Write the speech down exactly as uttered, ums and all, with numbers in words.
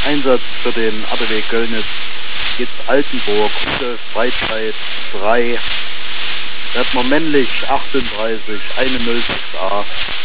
Einsatz für den A D W Göllnitz geht Altenburg, Hunde, Freizeit drei, Redner männlich achtunddreißig, eine null sechs a.